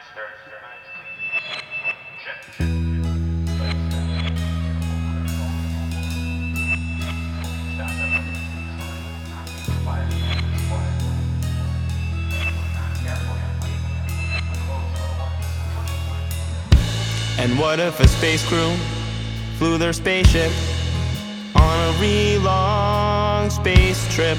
And what if a space crew flew their spaceship on a real long space trip,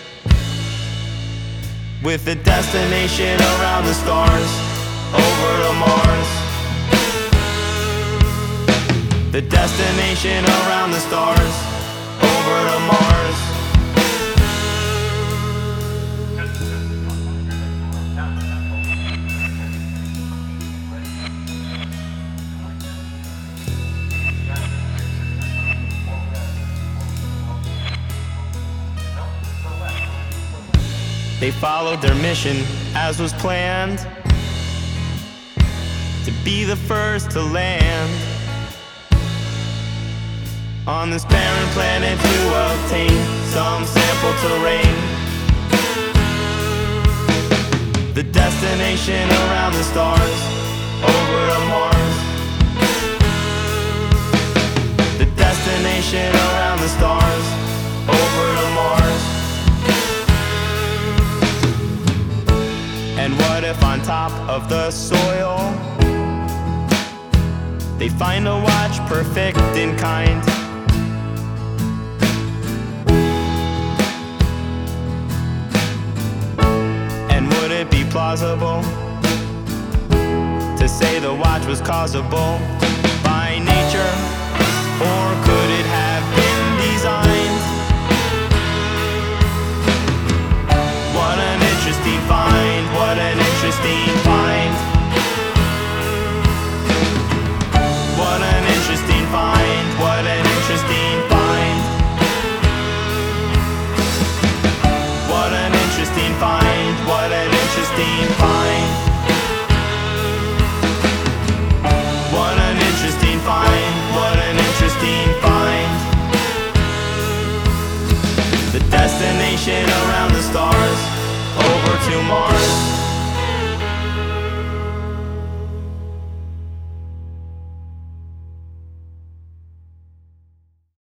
with a destination around the stars, over to Mars? The destination around the stars, over to Mars. They followed their mission as was planned, to be the first to land on this barren planet to obtain some sample terrain. The destination around the stars, over to Mars. The destination around the stars, over to Mars. And what if on top of the soil they find a watch perfect in kind? And would it be plausible to say the watch was causable?